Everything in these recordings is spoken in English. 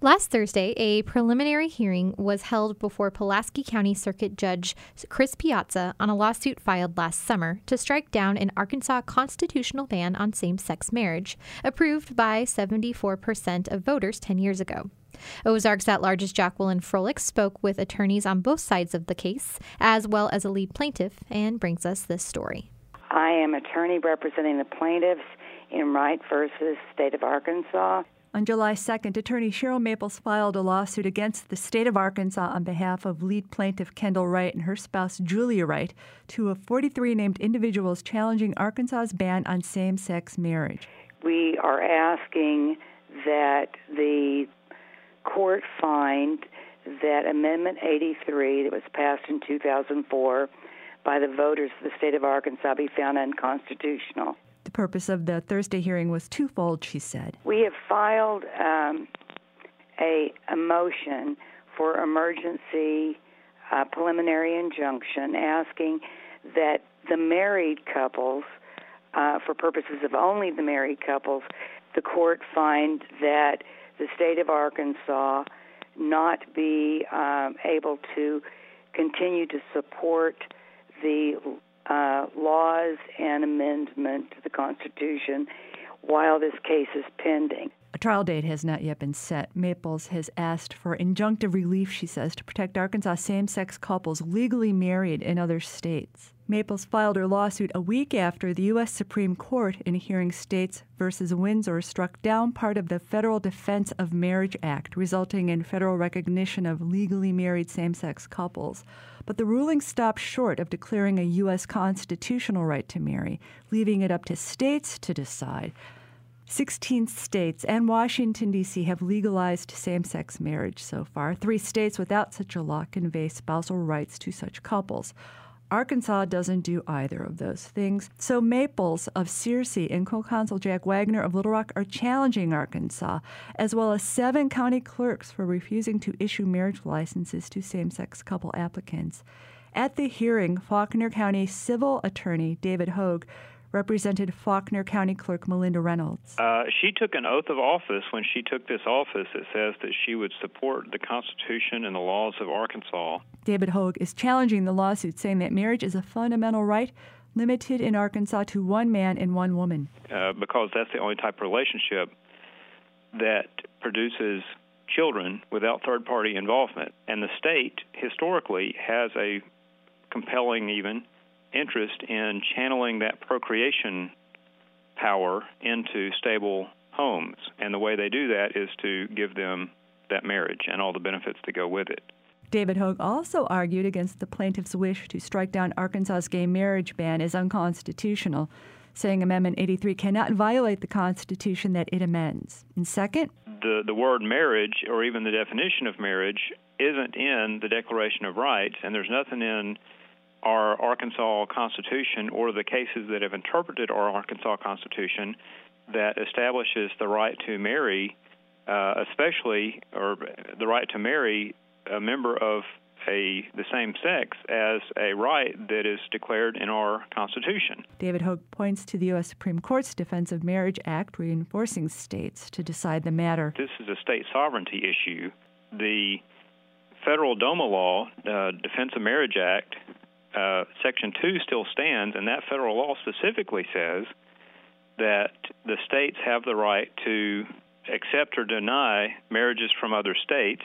Last Thursday, a preliminary hearing was held before Pulaski County Circuit Judge Chris Piazza on a lawsuit filed last summer to strike down an Arkansas constitutional ban on same-sex marriage, approved by 74% of voters 10 years ago. Ozarks at-large Jacqueline Froelich spoke with attorneys on both sides of the case, as well as a lead plaintiff, and brings us this story. I am attorney representing the plaintiffs in Wright versus State of Arkansas. On July 2nd, attorney Cheryl Maples filed a lawsuit against the state of Arkansas on behalf of lead plaintiff Kendall Wright and her spouse Julia Wright, two of 43 named individuals challenging Arkansas's ban on same-sex marriage. We are asking that the court find that Amendment 83 that was passed in 2004 by the voters of the state of Arkansas be found unconstitutional. The purpose of the Thursday hearing was twofold, she said. We have filed a motion for emergency preliminary injunction asking that the married couples, for purposes of only the married couples, the court find that the state of Arkansas not be able to continue to support the laws and amendment to the Constitution while this case is pending. A trial date has not yet been set. Maples has asked for injunctive relief, she says, to protect Arkansas same-sex couples legally married in other states. Maples filed her lawsuit a week after the U.S. Supreme Court, in a hearing States v. Windsor, struck down part of the Federal Defense of Marriage Act, resulting in federal recognition of legally married same-sex couples. But the ruling stopped short of declaring a U.S. constitutional right to marry, leaving it up to states to decide. 16 states and Washington, D.C. have legalized same-sex marriage so far. 3 states without such a law convey spousal rights to such couples. Arkansas doesn't do either of those things. So Maples of Searcy and co-counsel Jack Wagner of Little Rock are challenging Arkansas, as well as 7 county clerks for refusing to issue marriage licenses to same-sex couple applicants. At the hearing, Faulkner County civil attorney David Hogue represented Faulkner County Clerk Melinda Reynolds. She took an oath of office when she took this office that says that she would support the Constitution and the laws of Arkansas. David Hogue is challenging the lawsuit, saying that marriage is a fundamental right limited in Arkansas to one man and one woman. Because that's the only type of relationship that produces children without third-party involvement. And the state, historically, has a compelling even interest in channeling that procreation power into stable homes. And the way they do that is to give them that marriage and all the benefits that go with it. David Hogue also argued against the plaintiff's wish to strike down Arkansas's gay marriage ban as unconstitutional, saying Amendment 83 cannot violate the Constitution that it amends. And second, the word marriage, or even the definition of marriage, isn't in the Declaration of Rights, and there's nothing in our Arkansas Constitution or the cases that have interpreted our Arkansas Constitution that establishes the right to marry, especially, or the right to marry a member of the same sex as a right that is declared in our Constitution. David Hogue points to the U.S. Supreme Court's Defense of Marriage Act, reinforcing states to decide the matter. This is a state sovereignty issue. The federal DOMA law, Defense of Marriage Act, Section 2 still stands, and that federal law specifically says that the states have the right to accept or deny marriages from other states.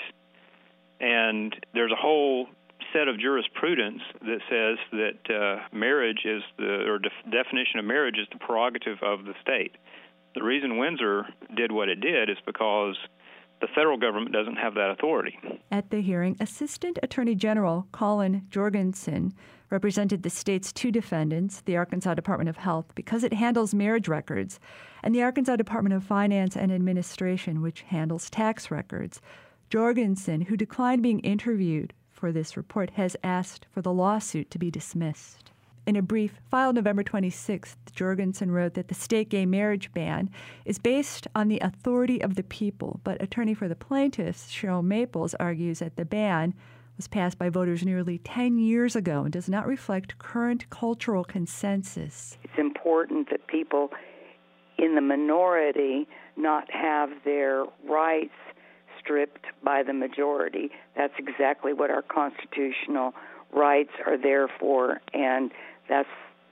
And there's a whole set of jurisprudence that says that marriage is definition of marriage is the prerogative of the state. The reason Windsor did what it did is because the federal government doesn't have that authority. At the hearing, Assistant Attorney General Colin Jorgensen represented the state's 2 defendants, the Arkansas Department of Health, because it handles marriage records, and the Arkansas Department of Finance and Administration, which handles tax records. Jorgensen, who declined being interviewed for this report, has asked for the lawsuit to be dismissed. In a brief filed November 26th, Jorgensen wrote that the state gay marriage ban is based on the authority of the people, but attorney for the plaintiffs, Cheryl Maples, argues that the ban was passed by voters nearly 10 years ago and does not reflect current cultural consensus. It's important that people in the minority not have their rights stripped by the majority. That's exactly what our constitutional rights are there for, and this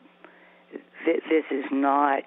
is not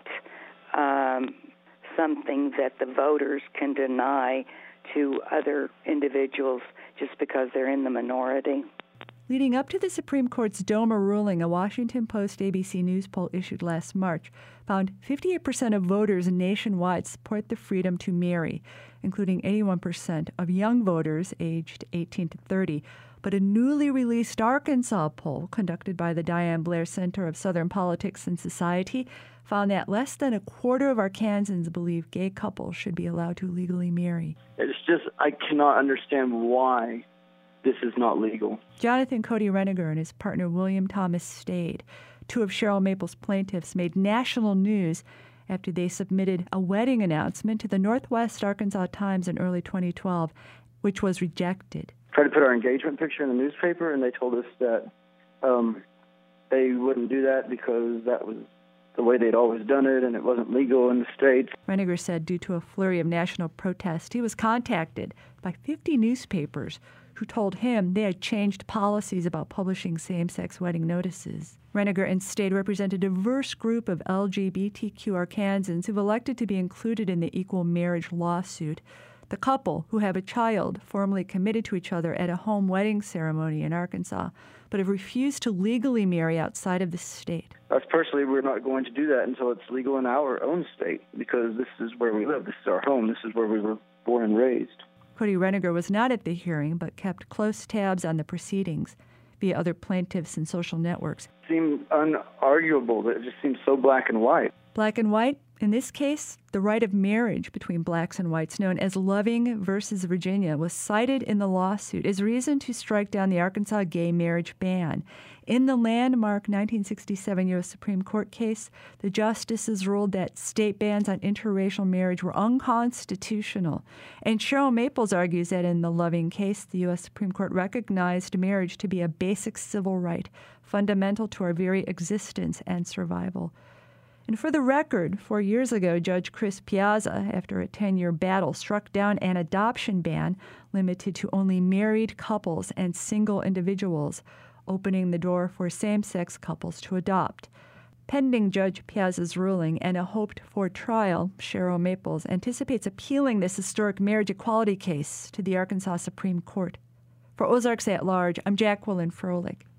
something that the voters can deny to other individuals just because they're in the minority. Leading up to the Supreme Court's DOMA ruling, a Washington Post-ABC News poll issued last March found 58% of voters nationwide support the freedom to marry, including 81% of young voters aged 18 to 30. But a newly released Arkansas poll conducted by the Diane Blair Center of Southern Politics and Society found that less than a quarter of Arkansans believe gay couples should be allowed to legally marry. It's just, I cannot understand why this is not legal. Jonathan Cody Reniger and his partner William Thomas Stade, two of Cheryl Maples' plaintiffs, made national news after they submitted a wedding announcement to the Northwest Arkansas Times in early 2012, which was rejected. Tried to put our engagement picture in the newspaper, and they told us that they wouldn't do that because that was the way they'd always done it, and it wasn't legal in the states. Reniger said due to a flurry of national protest, he was contacted by 50 newspapers who told him they had changed policies about publishing same-sex wedding notices. Reniger and Stade represent a diverse group of LGBTQ Arkansans who've elected to be included in the equal marriage lawsuit. The couple, who have a child, formally committed to each other at a home wedding ceremony in Arkansas, but have refused to legally marry outside of the state. Us personally, we're not going to do that until it's legal in our own state, because this is where we live. This is our home. This is where we were born and raised. Cody Reniger was not at the hearing, but kept close tabs on the proceedings via other plaintiffs and social networks. It seemed unarguable. It just seemed so black and white. Black and white? In this case, the right of marriage between blacks and whites, known as Loving versus Virginia, was cited in the lawsuit as reason to strike down the Arkansas gay marriage ban. In the landmark 1967 U.S. Supreme Court case, the justices ruled that state bans on interracial marriage were unconstitutional. And Cheryl Maples argues that in the Loving case, the U.S. Supreme Court recognized marriage to be a basic civil right, fundamental to our very existence and survival. And for the record, 4 years ago, Judge Chris Piazza, after a 10-year battle, struck down an adoption ban limited to only married couples and single individuals, opening the door for same-sex couples to adopt. Pending Judge Piazza's ruling and a hoped-for trial, Cheryl Maples anticipates appealing this historic marriage equality case to the Arkansas Supreme Court. For Ozarks at Large, I'm Jacqueline Froelich.